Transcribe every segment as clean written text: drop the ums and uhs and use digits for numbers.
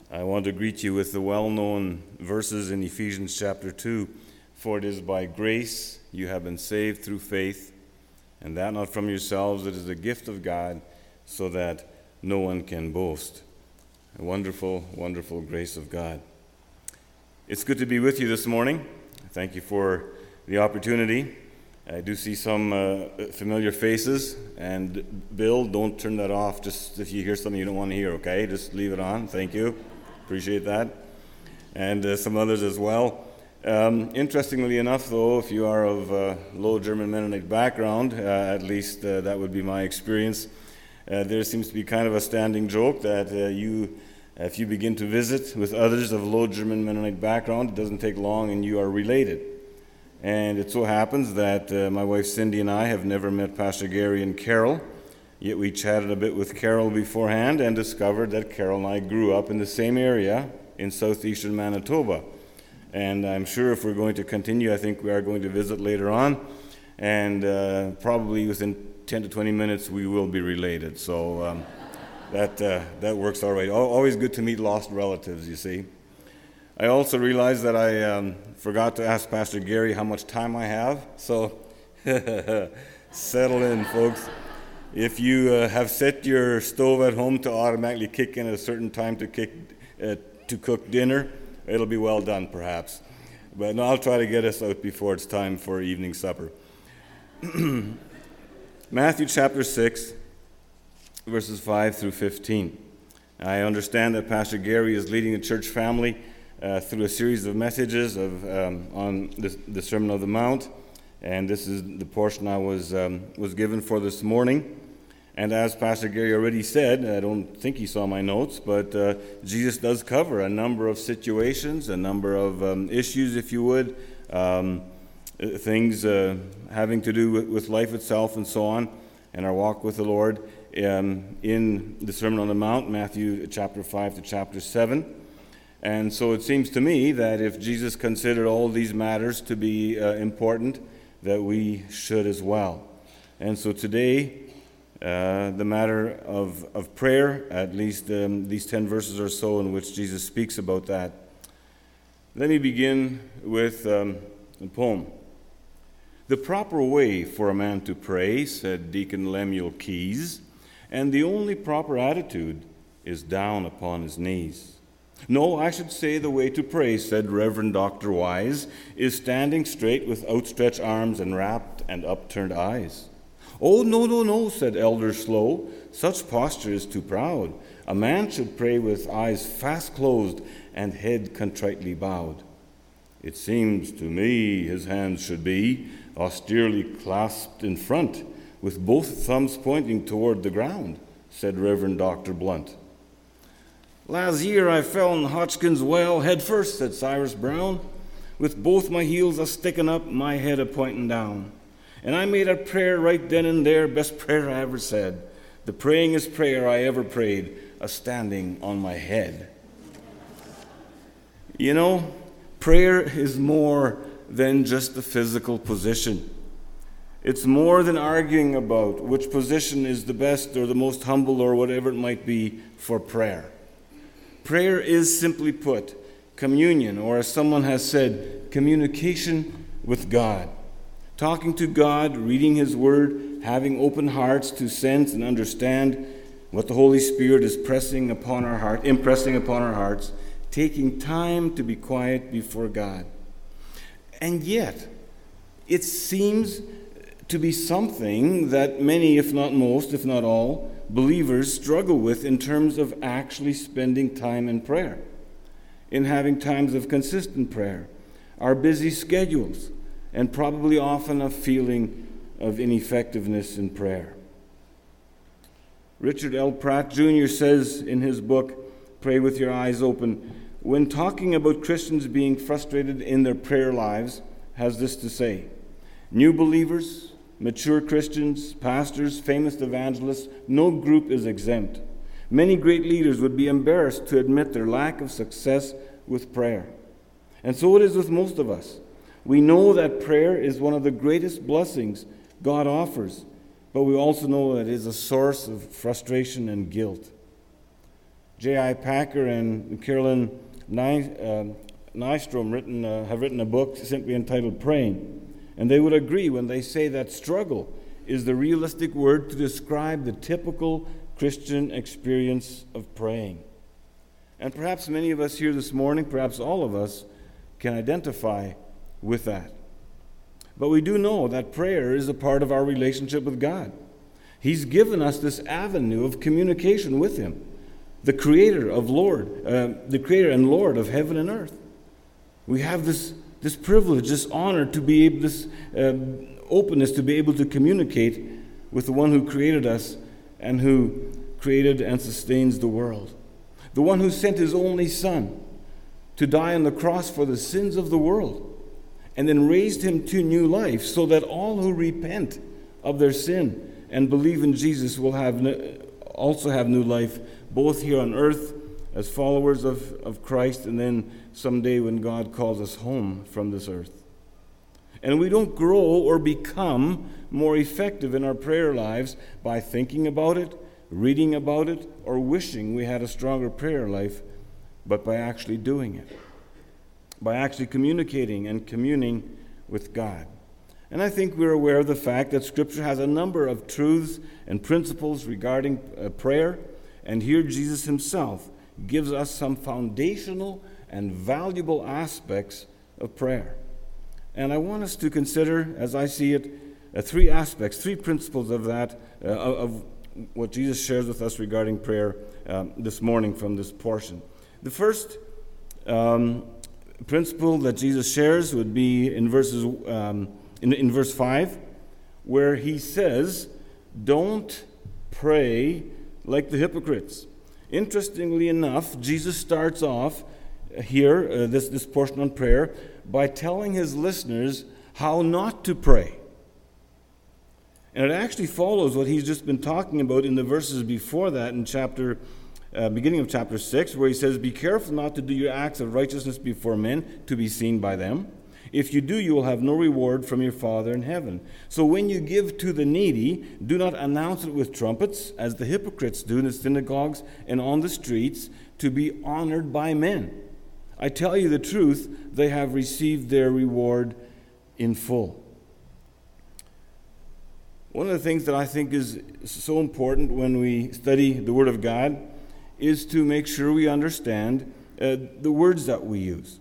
I want to greet you with the well-known verses in Ephesians chapter 2. For it is by grace you have been saved through faith, and that not from yourselves, it is a gift of God, so that no one can boast. A wonderful, wonderful grace of God. It's good to be with you this morning. Thank you for the opportunity. I do see some familiar faces, and Bill, don't turn that off just if you hear something you don't want to hear, okay? Just leave it on. Thank you. Appreciate that. And some others as well. Interestingly enough, though, if you are of Low German Mennonite background, at least that would be my experience, there seems to be kind of a standing joke that if you begin to visit with others of Low German Mennonite background, it doesn't take long and you are related. And it so happens that my wife Cindy and I have never met Pastor Gary and Carol, yet we chatted a bit with Carol beforehand and discovered that Carol and I grew up in the same area in southeastern Manitoba. And I'm sure if we're going to continue, I think we are going to visit later on, and probably within 10 to 20 minutes we will be related. So that works all right. Always good to meet lost relatives, you see. I also realized that I forgot to ask Pastor Gary how much time I have, so settle in, folks. If you have set your stove at home to automatically kick in at a certain time to cook dinner, it'll be well done, perhaps. But no, I'll try to get us out before it's time for evening supper. Matthew chapter 6, verses 5 through 15. I understand that Pastor Gary is leading the church family through a series of messages on the Sermon on the Mount, and this is the portion I was given for this morning. And as Pastor Gary already said, I don't think he saw my notes, but Jesus does cover a number of situations, a number of issues, if you would, things having to do with life itself and so on, and our walk with the Lord in the Sermon on the Mount, Matthew chapter 5 to chapter 7. And so it seems to me that if Jesus considered all these matters to be important, that we should as well. And so today, the matter of prayer, at least these 10 verses or so in which Jesus speaks about that. Let me begin with a poem. The proper way for a man to pray, said Deacon Lemuel Keys, and the only proper attitude is down upon his knees. No, I should say the way to pray, said Reverend Dr. Wise, is standing straight with outstretched arms and rapt and upturned eyes. Oh, no, said Elder Slow, such posture is too proud. A man should pray with eyes fast closed and head contritely bowed. It seems to me his hands should be austerely clasped in front, with both thumbs pointing toward the ground, said Reverend Dr. Blunt. Last year I fell in Hodgkin's well head first, said Cyrus Brown, with both my heels a-sticking up, my head a-pointing down. And I made a prayer right then and there, best prayer I ever said. The prayingest prayer I ever prayed, a-standing on my head. You know, prayer is more than just the physical position. It's more than arguing about which position is the best or the most humble or whatever it might be for prayer. Prayer is, simply put, communion, or as someone has said, communication with God. Talking to God, reading His Word, having open hearts to sense and understand what the Holy Spirit is impressing upon our hearts, taking time to be quiet before God. And yet, it seems to be something that many, if not most, if not all, believers struggle with in terms of actually spending time in prayer, in having times of consistent prayer, our busy schedules, and probably often a feeling of ineffectiveness in prayer. Richard L. Pratt Jr. says in his book, Pray with Your Eyes Open, when talking about Christians being frustrated in their prayer lives, has this to say: new believers, mature Christians, pastors, famous evangelists, no group is exempt. Many great leaders would be embarrassed to admit their lack of success with prayer. And so it is with most of us. We know that prayer is one of the greatest blessings God offers, but we also know that it is a source of frustration and guilt. J.I. Packer and Carolyn Nystrom have written a book simply entitled Praying. And they would agree when they say that struggle is the realistic word to describe the typical Christian experience of praying. And perhaps many of us here this morning, perhaps all of us, can identify with that. But we do know that prayer is a part of our relationship with God. He's given us this avenue of communication with Him, the Creator and Lord of heaven and earth. We have this privilege, this honor to be able, this openness to be able to communicate with the one who created us and who created and sustains the world. The one who sent His only Son to die on the cross for the sins of the world, and then raised Him to new life so that all who repent of their sin and believe in Jesus will also have new life, both here on earth as followers of Christ, and then someday when God calls us home from this earth. And we don't grow or become more effective in our prayer lives by thinking about it, reading about it, or wishing we had a stronger prayer life, but by actually doing it, by actually communicating and communing with God. And I think we're aware of the fact that Scripture has a number of truths and principles regarding prayer, and here Jesus Himself gives us some foundational and valuable aspects of prayer. And I want us to consider, as I see it, three aspects, three principles of that, of what Jesus shares with us regarding prayer this morning from this portion. The first principle that Jesus shares would be in in verse 5, where He says, "Don't pray like the hypocrites." Interestingly enough, Jesus starts off here, this portion on prayer, by telling His listeners how not to pray. And it actually follows what He's just been talking about in the verses before that in beginning of chapter 6, where He says, "Be careful not to do your acts of righteousness before men to be seen by them. If you do, you will have no reward from your Father in heaven. So when you give to the needy, do not announce it with trumpets, as the hypocrites do in the synagogues and on the streets, to be honored by men. I tell you the truth, they have received their reward in full." One of the things that I think is so important when we study the Word of God is to make sure we understand the words that we use.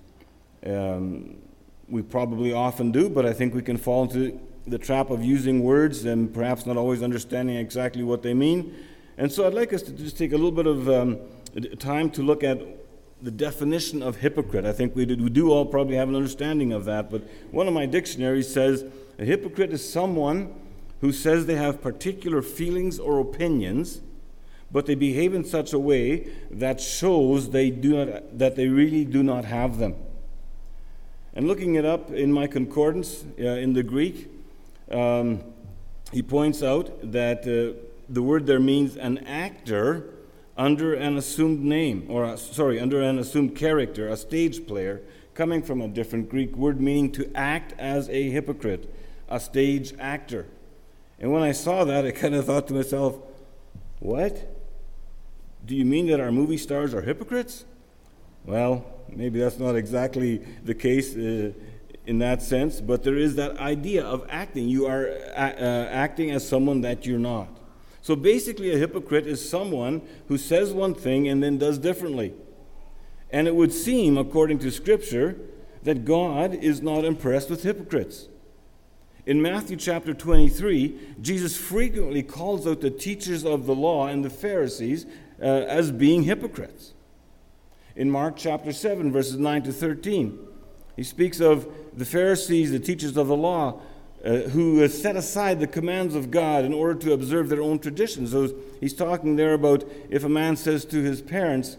We probably often do, but I think we can fall into the trap of using words and perhaps not always understanding exactly what they mean. And so I'd like us to just take a little bit of time to look at the definition of hypocrite. I think we do all probably have an understanding of that, but one of my dictionaries says a hypocrite is someone who says they have particular feelings or opinions, but they behave in such a way that shows that they really do not have them. And looking it up in my concordance in the Greek, he points out that the word there means an actor under an assumed name, under an assumed character, a stage player, coming from a different Greek word meaning to act as a hypocrite, a stage actor. And when I saw that, I kind of thought to myself, what? Do you mean that our movie stars are hypocrites? Well, maybe that's not exactly the case in that sense, but there is that idea of acting. You are acting as someone that you're not. So basically, a hypocrite is someone who says one thing and then does differently. And it would seem, according to Scripture, that God is not impressed with hypocrites. In Matthew chapter 23, Jesus frequently calls out the teachers of the law and the Pharisees as being hypocrites. In Mark chapter 7, verses 9 to 13, he speaks of the Pharisees, the teachers of the law, who set aside the commands of God in order to observe their own traditions. So he's talking there about if a man says to his parents,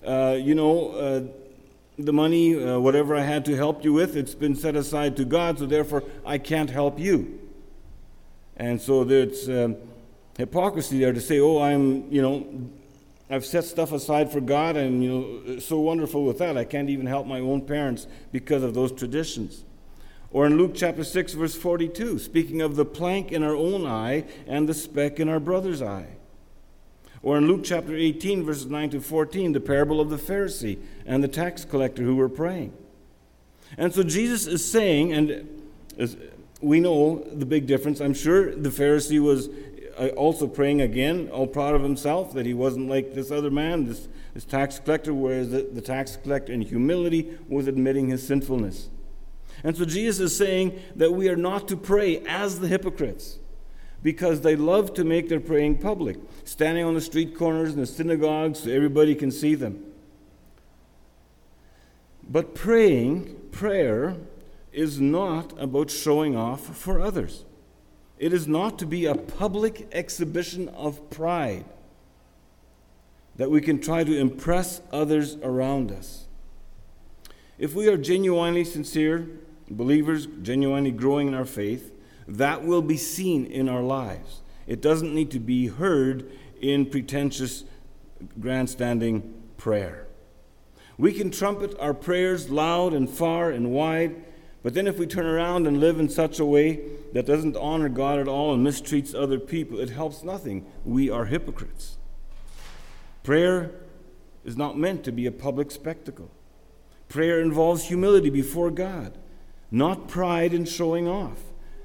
the money, whatever I had to help you with, it's been set aside to God, so therefore I can't help you. And so there's hypocrisy there to say, I've set stuff aside for God, and so wonderful with that, I can't even help my own parents because of those traditions. Or in Luke chapter 6, verse 42, speaking of the plank in our own eye and the speck in our brother's eye. Or in Luke chapter 18, verses 9 to 14, the parable of the Pharisee and the tax collector who were praying. And so Jesus is saying, and we know the big difference. I'm sure the Pharisee was also praying again, all proud of himself, that he wasn't like this other man, this tax collector, whereas the tax collector in humility was admitting his sinfulness. And so Jesus is saying that we are not to pray as the hypocrites, because they love to make their praying public, standing on the street corners and the synagogues so everybody can see them. But prayer is not about showing off for others. It is not to be a public exhibition of pride that we can try to impress others around us. If we are genuinely sincere believers, genuinely growing in our faith, that will be seen in our lives. It doesn't need to be heard in pretentious, grandstanding prayer. We can trumpet our prayers loud and far and wide, but then if we turn around and live in such a way that doesn't honor God at all and mistreats other people, it helps nothing. We are hypocrites. Prayer is not meant to be a public spectacle. Prayer involves humility before God, not pride in showing off.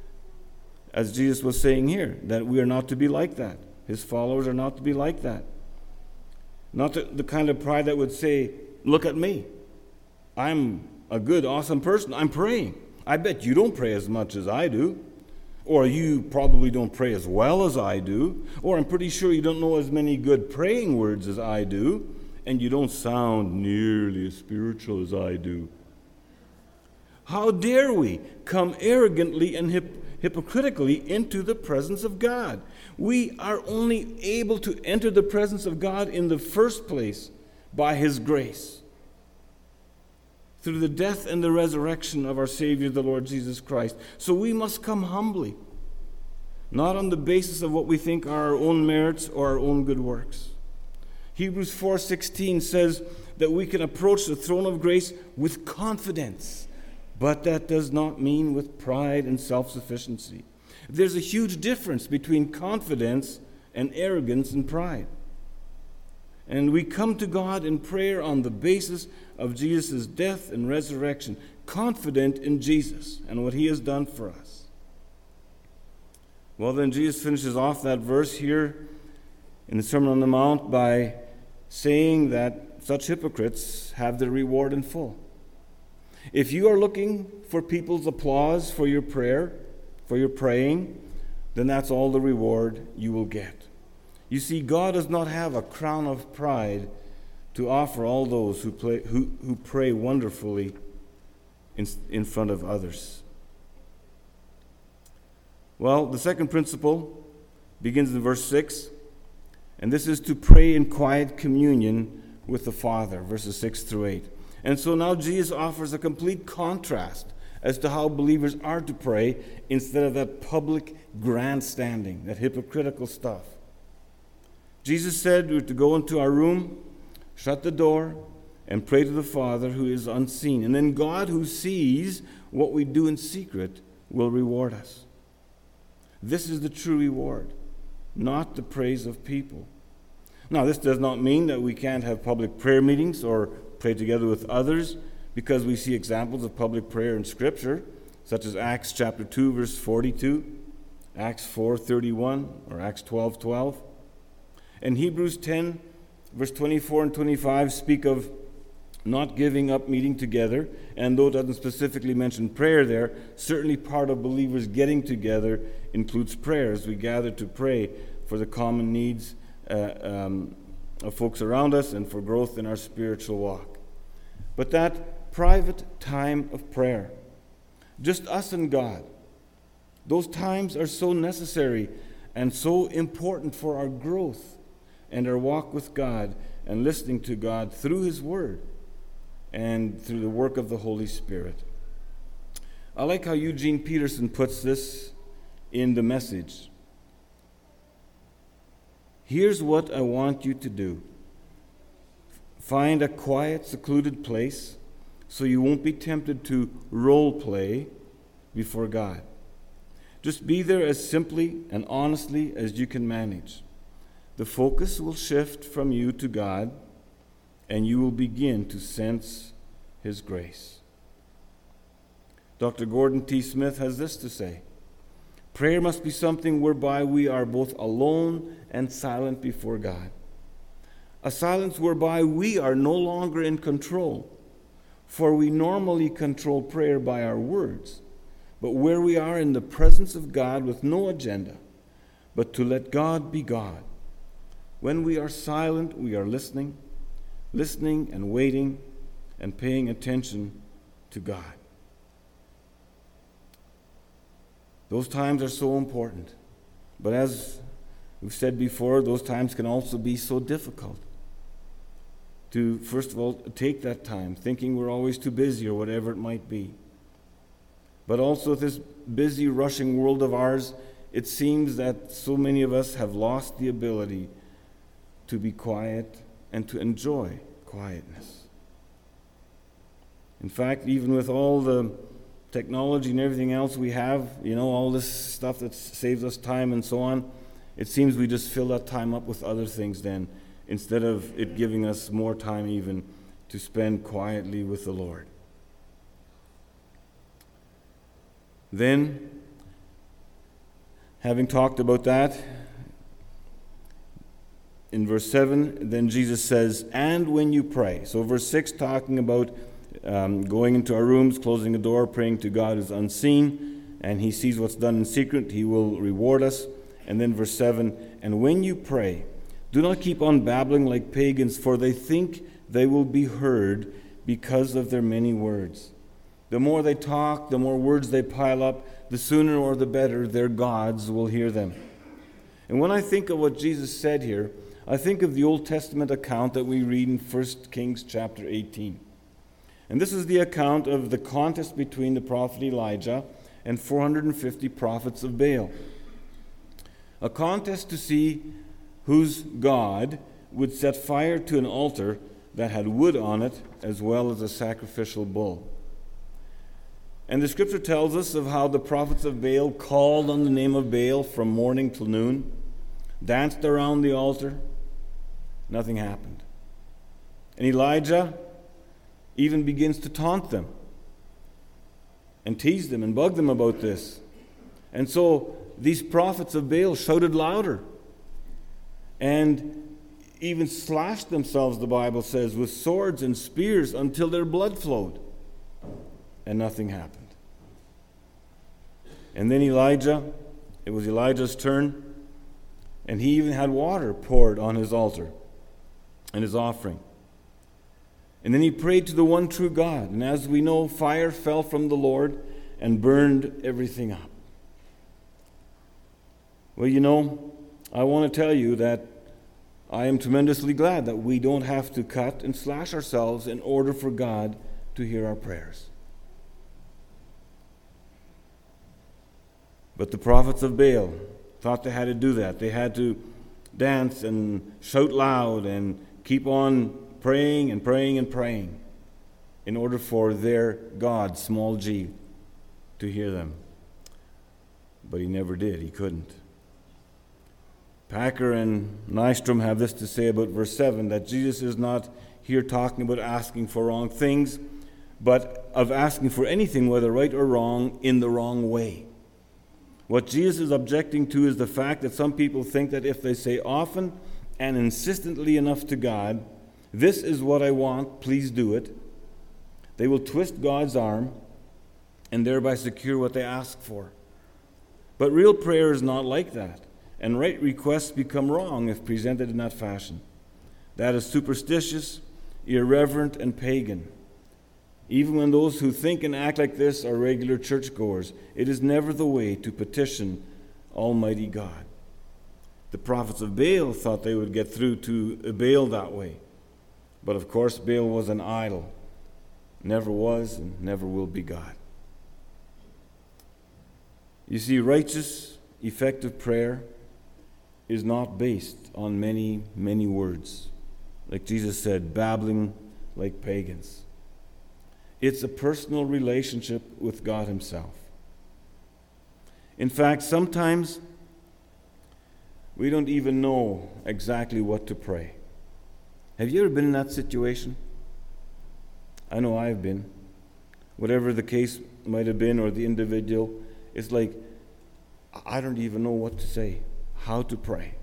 As Jesus was saying here, that we are not to be like that. His followers are not to be like that. Not the kind of pride that would say, look at me. I'm a good, awesome person. I'm praying. I bet you don't pray as much as I do. Or you probably don't pray as well as I do. Or I'm pretty sure you don't know as many good praying words as I do. And you don't sound nearly as spiritual as I do. How dare we come arrogantly and hypocritically into the presence of God? We are only able to enter the presence of God in the first place by His grace, through the death and the resurrection of our Savior, the Lord Jesus Christ. So we must come humbly, not on the basis of what we think are our own merits or our own good works. Hebrews 4:16 says that we can approach the throne of grace with confidence. But that does not mean with pride and self-sufficiency. There's a huge difference between confidence and arrogance and pride. And we come to God in prayer on the basis of Jesus' death and resurrection, confident in Jesus and what He has done for us. Well, then Jesus finishes off that verse here in the Sermon on the Mount by saying that such hypocrites have their reward in full. If you are looking for people's applause for your prayer, for your praying, then that's all the reward you will get. You see, God does not have a crown of pride to offer all those who pray wonderfully in front of others. Well, the second principle begins in verse 6, and this is to pray in quiet communion with the Father, verses 6 through 8. And so now Jesus offers a complete contrast as to how believers are to pray instead of that public grandstanding, that hypocritical stuff. Jesus said we're to go into our room, shut the door, and pray to the Father who is unseen. And then God, who sees what we do in secret, will reward us. This is the true reward, not the praise of people. Now, this does not mean that we can't have public prayer meetings or pray together with others, because we see examples of public prayer in Scripture, such as Acts chapter 2, verse 42, Acts 4:31, or Acts 12:12. And Hebrews 10, verse 24 and 25 speak of not giving up meeting together, and though it doesn't specifically mention prayer there, certainly part of believers getting together includes prayers. We gather to pray for the common needs of folks around us and for growth in our spiritual walk. But that private time of prayer, just us and God, those times are so necessary and so important for our growth and our walk with God and listening to God through His Word and through the work of the Holy Spirit. I like how Eugene Peterson puts this in the Message. Here's what I want you to do. Find a quiet, secluded place so you won't be tempted to role play before God. Just be there as simply and honestly as you can manage. the focus will shift from you to God, and you will begin to sense His grace. Dr. Gordon T. Smith has this to say: prayer must be something whereby we are both alone and silent before God. A silence whereby we are no longer in control, for we normally control prayer by our words, but where we are in the presence of God with no agenda, but to let God be God. When we are silent, we are listening and waiting and paying attention to God. Those times are so important. But as we've said before, those times can also be so difficult. To, first of all, take that time, thinking we're always too busy or whatever it might be. But also this busy, rushing world of ours, it seems that so many of us have lost the ability to be quiet and to enjoy quietness. In fact, even with all the technology and everything else we have, all this stuff that saves us time and so on, it seems we just fill that time up with other things then, instead of it giving us more time even to spend quietly with the Lord. Then, having talked about that, in verse 7, then Jesus says, and when you pray. So verse 6 talking about going into our rooms, closing the door, praying to God who's unseen, and He sees what's done in secret, He will reward us. And then verse 7, and when you pray, do not keep on babbling like pagans, for they think they will be heard because of their many words. The more they talk, the more words they pile up, the sooner or the better their gods will hear them. And when I think of what Jesus said here, I think of the Old Testament account that we read in 1 Kings chapter 18. And this is the account of the contest between the prophet Elijah and 450 prophets of Baal. A contest to see whose God would set fire to an altar that had wood on it, as well as a sacrificial bull. And the scripture tells us of how the prophets of Baal called on the name of Baal from morning till noon, danced around the altar. Nothing happened. And Elijah even begins to taunt them and tease them and bug them about this. And so these prophets of Baal shouted louder and even slashed themselves, the Bible says, with swords and spears until their blood flowed. And nothing happened. And then it was Elijah's turn, and he even had water poured on his altar and his offering. And then he prayed to the one true God. And as we know, fire fell from the Lord and burned everything up. Well, I want to tell you that I am tremendously glad that we don't have to cut and slash ourselves in order for God to hear our prayers. But the prophets of Baal thought they had to do that. They had to dance and shout loud and keep on praying and praying and praying in order for their God, small g, to hear them. But He never did. He couldn't. Packer and Nystrom have this to say about verse 7, that Jesus is not here talking about asking for wrong things, but of asking for anything, whether right or wrong, in the wrong way. What Jesus is objecting to is the fact that some people think that if they say often and insistently enough to God, "This is what I want, please do it," they will twist God's arm and thereby secure what they ask for. But real prayer is not like that, and right requests become wrong if presented in that fashion. That is superstitious, irreverent, and pagan. Even when those who think and act like this are regular churchgoers, it is never the way to petition Almighty God. The prophets of Baal thought they would get through to Baal that way. But of course, Baal was an idol. Never was and never will be God. You see, righteous, effective prayer is not based on many, many words. Like Jesus said, babbling like pagans. It's a personal relationship with God Himself. In fact, sometimes We don't even know exactly what to pray. Have you ever been in that situation? I know I've been. Whatever the case might have been, or the individual, it's like, I don't even know what to say, how to pray.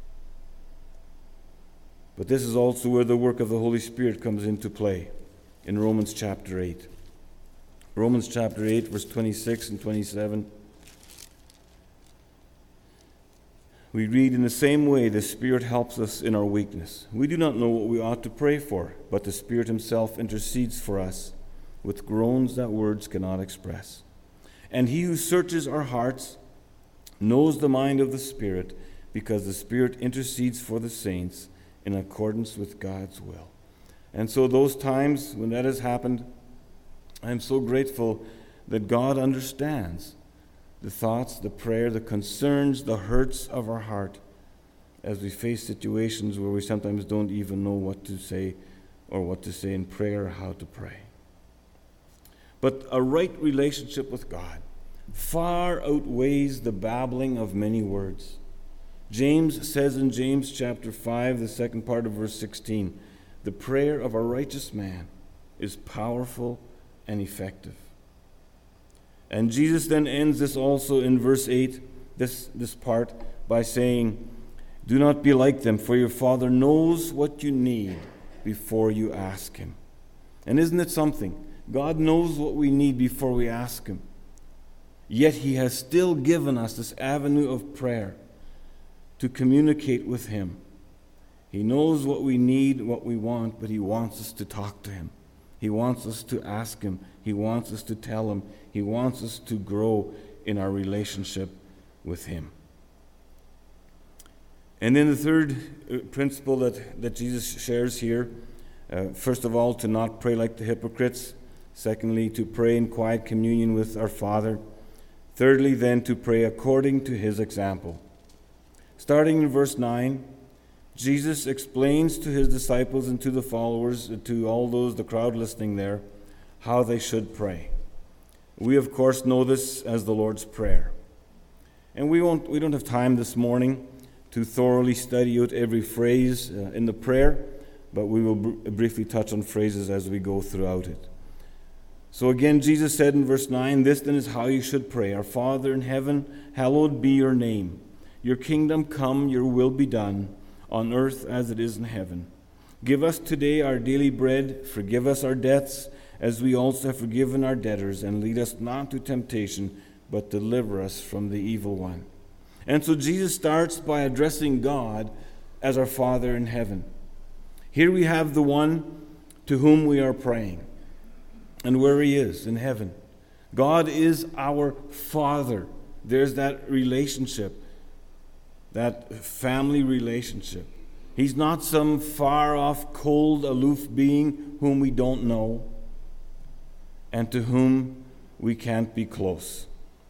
But this is also where the work of the Holy Spirit comes into play in Romans chapter 8. Romans chapter 8, verse 26 and 27. We read, "In the same way, the Spirit helps us in our weakness. We do not know what we ought to pray for, but the Spirit Himself intercedes for us with groans that words cannot express. And He who searches our hearts knows the mind of the Spirit, because the Spirit intercedes for the saints in accordance with God's will." And so those times when that has happened, I'm so grateful that God understands the thoughts, the prayer, the concerns, the hurts of our heart as we face situations where we sometimes don't even know what to say or what to say in prayer or how to pray. But a right relationship with God far outweighs the babbling of many words. James says in James chapter 5, the second part of verse 16, "The prayer of a righteous man is powerful and effective." And Jesus then ends this also in verse 8, this part, by saying, "Do not be like them, for your Father knows what you need before you ask Him." And isn't it something? God knows what we need before we ask Him. Yet He has still given us this avenue of prayer to communicate with Him. He knows what we need, what we want, but He wants us to talk to Him. He wants us to ask Him. He wants us to tell Him. He wants us to grow in our relationship with Him. And then the third principle that Jesus shares here, first of all, to not pray like the hypocrites. Secondly, to pray in quiet communion with our Father. Thirdly, then, to pray according to His example. Starting in verse 9, Jesus explains to His disciples and to the followers, to all those, the crowd listening there, how they should pray. We, of course, know this as the Lord's Prayer. And we don't have time this morning to thoroughly study out every phrase in the prayer, but we will briefly touch on phrases as we go throughout it. So again, Jesus said in verse 9, "This then is how you should pray. Our Father in heaven, hallowed be your name. Your kingdom come, your will be done, on earth as it is in heaven. Give us today our daily bread. Forgive us our debts, as we also have forgiven our debtors. And lead us not to temptation, but deliver us from the evil one." And so Jesus starts by addressing God as our Father in heaven. Here we have the one to whom we are praying, and where He is in heaven. God is our Father. There's that relationship, that family relationship. He's not some far-off, cold, aloof being whom we don't know and to whom we can't be close.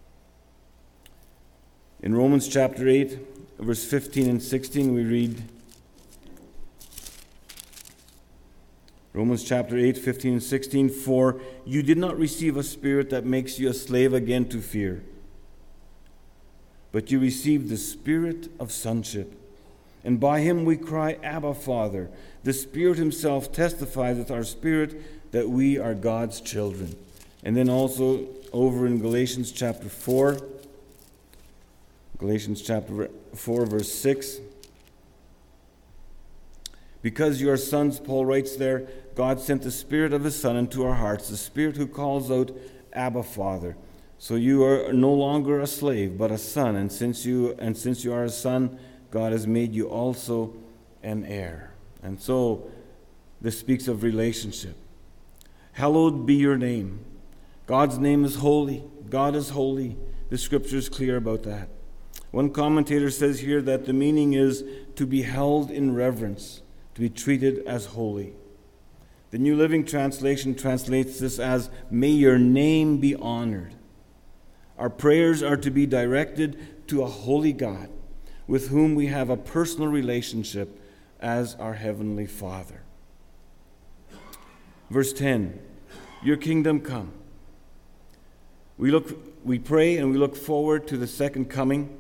In Romans chapter 8, verse 15 and 16, we read, Romans chapter 8, 15 and 16, "For you did not receive a spirit that makes you a slave again to fear, but you received the Spirit of sonship. And by Him we cry, Abba, Father. The Spirit Himself testifies with our spirit that we are God's children." And then also over in Galatians chapter 4, verse 6. "Because you are sons," Paul writes there, "God sent the Spirit of His Son into our hearts, the Spirit who calls out, Abba, Father. So you are no longer a slave, but a son, and since you are a son, God has made you also an heir." And so this speaks of relationship. Hallowed be your name. God's name is holy. God is holy. The Scripture is clear about that. One commentator says here that the meaning is to be held in reverence, to be treated as holy. The New Living Translation translates this as, "May your name be honored." Our prayers are to be directed to a holy God with whom we have a personal relationship as our Heavenly Father. Verse 10, "Your kingdom come." We pray and we look forward to the second coming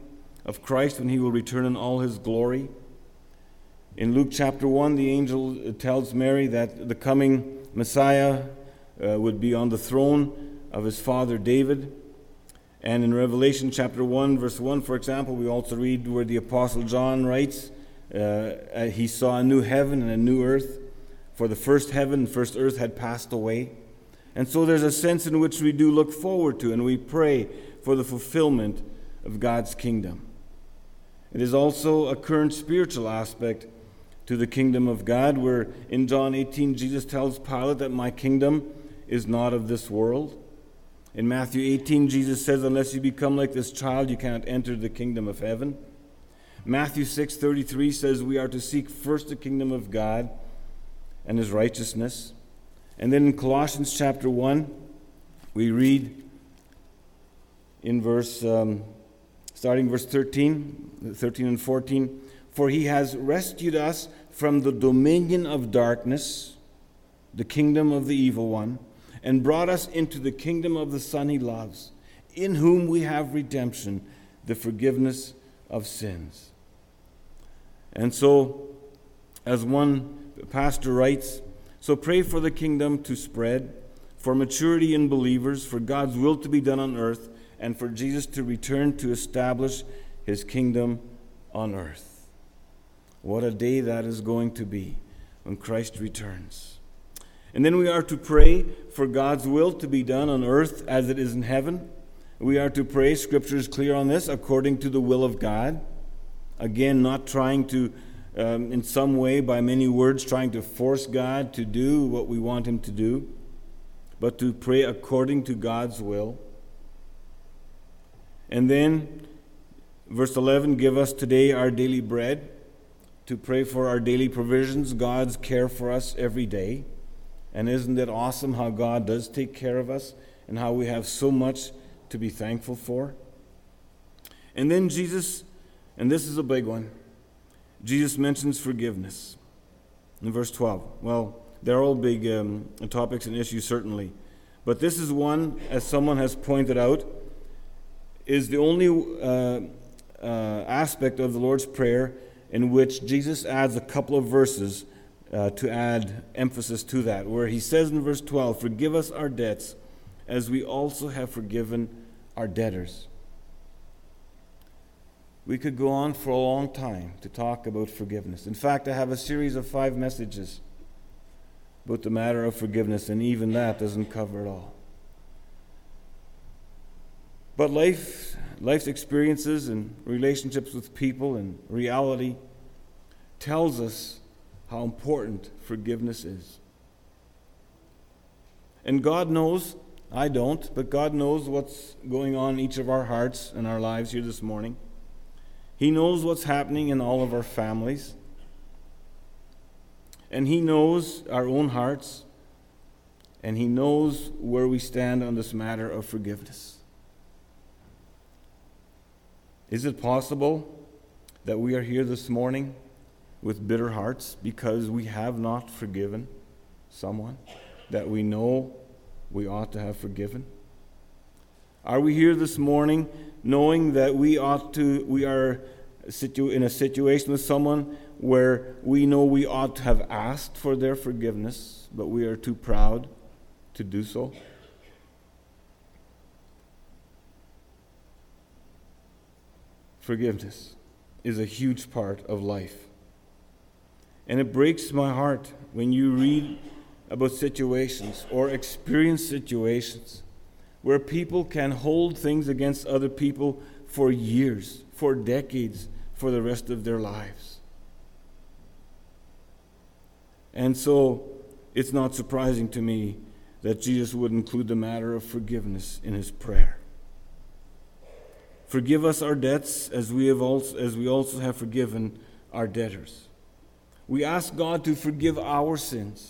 of Christ when he will return in all his glory. In Luke chapter 1, the angel tells Mary that the coming Messiah would be on the throne of his father David. And in Revelation chapter 1, verse 1, for example, we also read where the Apostle John writes, he saw a new heaven and a new earth, for the first heaven and first earth had passed away. And so there's a sense in which we do look forward to and we pray for the fulfillment of God's kingdom. It is also a current spiritual aspect to the kingdom of God, where in John 18, Jesus tells Pilate that my kingdom is not of this world. In Matthew 18, Jesus says, unless you become like this child, you cannot enter the kingdom of heaven. Matthew 6:33 says we are to seek first the kingdom of God and his righteousness. And then in Colossians chapter 1, we read in starting verse 13 and 14, for he has rescued us from the dominion of darkness, the kingdom of the evil one, and brought us into the kingdom of the Son he loves, in whom we have redemption, the forgiveness of sins. And so, as one pastor writes, so pray for the kingdom to spread, for maturity in believers, for God's will to be done on earth, and for Jesus to return to establish his kingdom on earth. What a day that is going to be when Christ returns. And then we are to pray for God's will to be done on earth as it is in heaven. We are to pray, Scripture is clear on this, according to the will of God. Again, not trying to, in some way, by many words, trying to force God to do what we want him to do, but to pray according to God's will. And then, verse 11, give us today our daily bread, to pray for our daily provisions, God's care for us every day. And isn't it awesome how God does take care of us and how we have so much to be thankful for? And then Jesus, and this is a big one, Jesus mentions forgiveness in verse 12. Well, they're all big topics and issues, certainly. But this is one, as someone has pointed out, is the only aspect of the Lord's Prayer in which Jesus adds a couple of verses to add emphasis to that, where he says in verse 12, forgive us our debts as we also have forgiven our debtors. We could go on for a long time to talk about forgiveness. In fact, I have a series of 5 messages about the matter of forgiveness, and even that doesn't cover it all. But life's experiences and relationships with people and reality tells us how important forgiveness is. And God knows, I don't, but God knows what's going on in each of our hearts and our lives here this morning. He knows what's happening in all of our families. And he knows our own hearts. And he knows where we stand on this matter of forgiveness. Is it possible that we are here this morning with bitter hearts because we have not forgiven someone that we know we ought to have forgiven? Are we here this morning knowing that we are in a situation with someone where we know we ought to have asked for their forgiveness, but we are too proud to do so? Forgiveness is a huge part of life. And it breaks my heart when you read about situations or experience situations where people can hold things against other people for years, for decades, for the rest of their lives. And so it's not surprising to me that Jesus would include the matter of forgiveness in his prayer. Forgive us our debts as we also have forgiven our debtors. We ask God to forgive our sins.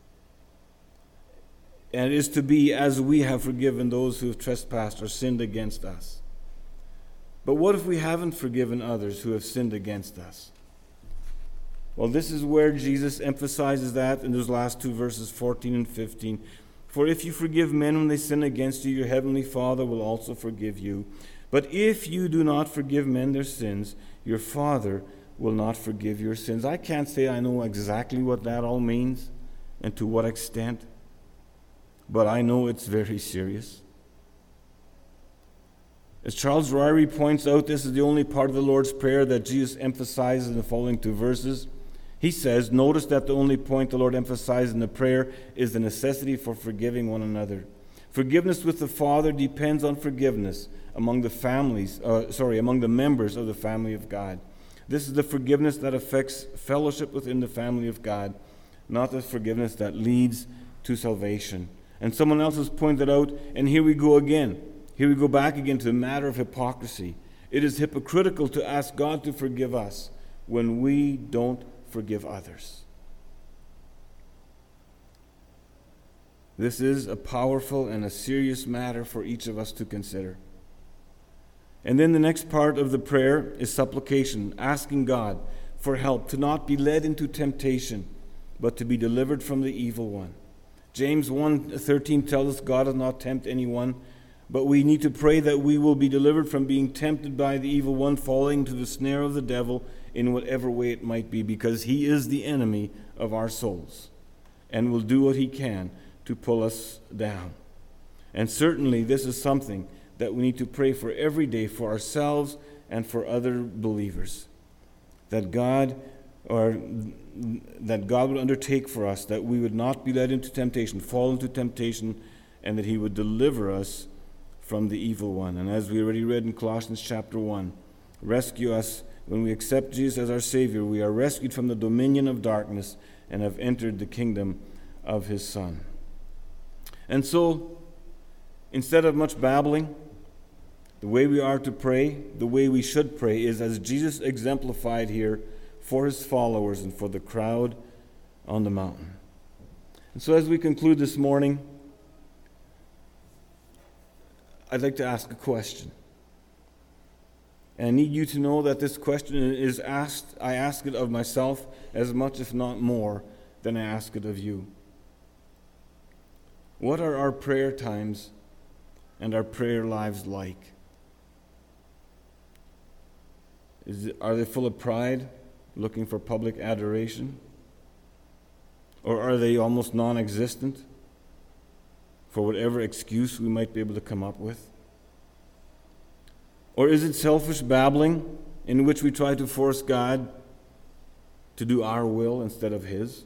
And it is to be as we have forgiven those who have trespassed or sinned against us. But what if we haven't forgiven others who have sinned against us? Well, this is where Jesus emphasizes that in those last 2 verses, 14 and 15. For if you forgive men when they sin against you, your heavenly Father will also forgive you. But if you do not forgive men their sins, your Father will not forgive your sins. I can't say I know exactly what that all means and to what extent, but I know it's very serious. As Charles Ryrie points out, this is the only part of the Lord's Prayer that Jesus emphasizes in the following two verses. He says, notice that the only point the Lord emphasizes in the prayer is the necessity for forgiving one another. Forgiveness with the Father depends on forgiveness among the members of the family of God. This is the forgiveness that affects fellowship within the family of God, not the forgiveness that leads to salvation. And someone else has pointed out, and here we go again. Here we go back again to the matter of hypocrisy. It is hypocritical to ask God to forgive us when we don't forgive others. This is a powerful and a serious matter for each of us to consider. And then the next part of the prayer is supplication, asking God for help to not be led into temptation, but to be delivered from the evil one. James 1:13 tells us God does not tempt anyone, but we need to pray that we will be delivered from being tempted by the evil one, falling into the snare of the devil in whatever way it might be, because he is the enemy of our souls and will do what he can to pull us down. And certainly this is something that we need to pray for every day for ourselves and for other believers, that God would undertake for us, that we would not be led into temptation, fall into temptation, and that he would deliver us from the evil one. And as we already read in Colossians chapter 1, rescue us when we accept Jesus as our Savior. We are rescued from the dominion of darkness and have entered the kingdom of his Son. And so, instead of much babbling, the way we are to pray, the way we should pray, is as Jesus exemplified here for his followers and for the crowd on the mountain. And so as we conclude this morning, I'd like to ask a question. And I need you to know that this question is asked, I ask it of myself as much, if not more, than I ask it of you. What are our prayer times and our prayer lives like? Are they full of pride, looking for public adoration? Or are they almost non-existent for whatever excuse we might be able to come up with? Or is it selfish babbling in which we try to force God to do our will instead of his?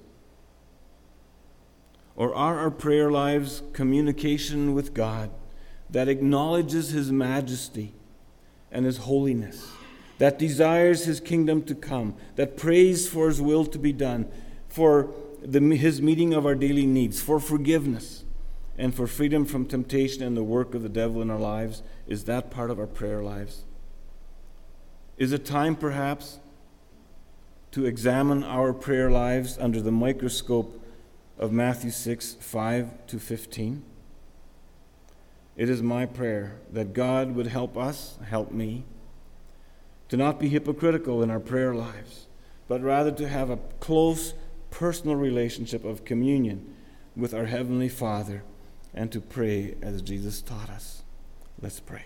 Or are our prayer lives communication with God that acknowledges his majesty and his holiness, that desires his kingdom to come, that prays for his will to be done, for his meeting of our daily needs, for forgiveness, and for freedom from temptation and the work of the devil in our lives? Is that part of our prayer lives? Is it time, perhaps, to examine our prayer lives under the microscope of Matthew 6:5-15? It is my prayer that God would help us, help me, to not be hypocritical in our prayer lives, but rather to have a close personal relationship of communion with our Heavenly Father and to pray as Jesus taught us. Let's pray.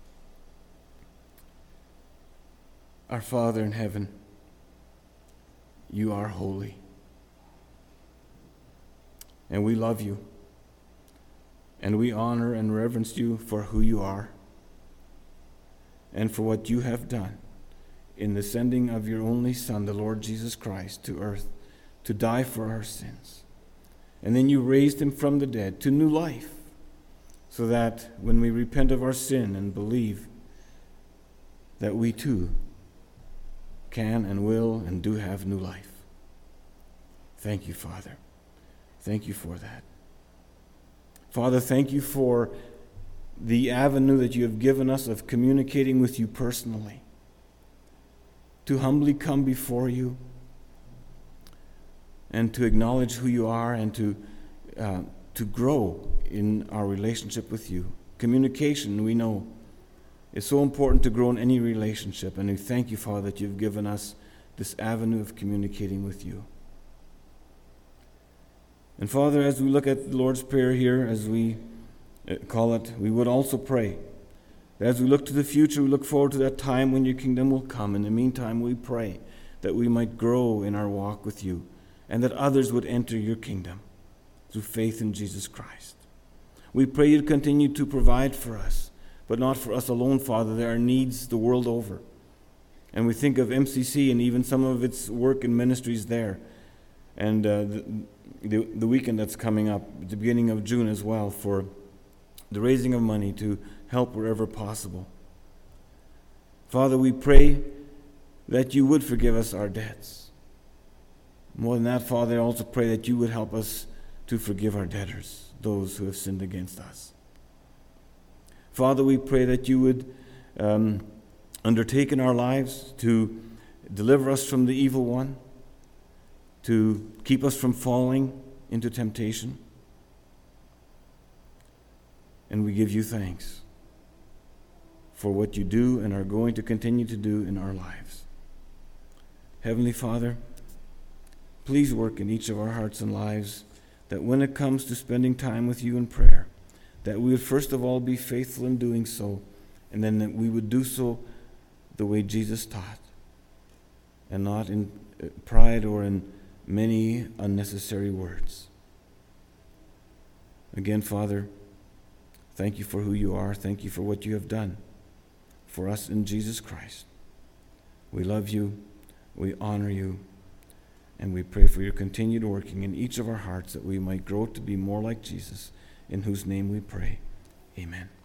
Our Father in heaven, you are holy. And we love you. And we honor and reverence you for who you are and for what you have done in the sending of your only Son, the Lord Jesus Christ, to earth to die for our sins. And then you raised him from the dead to new life, so that when we repent of our sin and believe, that we too can and will and do have new life. Thank you, Father. Thank you for that. Father, thank you for the avenue that you have given us of communicating with you personally, to humbly come before you and to acknowledge who you are and to grow in our relationship with you. Communication, we know, is so important to grow in any relationship, and we thank you, Father, that you've given us this avenue of communicating with you. And Father, as we look at the Lord's Prayer here, as we call it, we would also pray As we look to the future, we look forward to that time when your kingdom will come. In the meantime, we pray that we might grow in our walk with you and that others would enter your kingdom through faith in Jesus Christ. We pray you continue to provide for us, but not for us alone, Father. There are needs the world over. And we think of MCC and even some of its work and ministries there. And the weekend that's coming up, at the beginning of June as well, for the raising of money to help wherever possible. Father, we pray that you would forgive us our debts. More than that, Father, I also pray that you would help us to forgive our debtors, those who have sinned against us. Father, we pray that you would undertake in our lives to deliver us from the evil one, to keep us from falling into temptation. And we give you thanks for what you do and are going to continue to do in our lives. Heavenly Father, please work in each of our hearts and lives that when it comes to spending time with you in prayer, that we would first of all be faithful in doing so, and then that we would do so the way Jesus taught, and not in pride or in many unnecessary words. Again, Father, thank you for who you are. Thank you for what you have done for us in Jesus Christ. We love you, we honor you, and we pray for your continued working in each of our hearts that we might grow to be more like Jesus, in whose name we pray. Amen.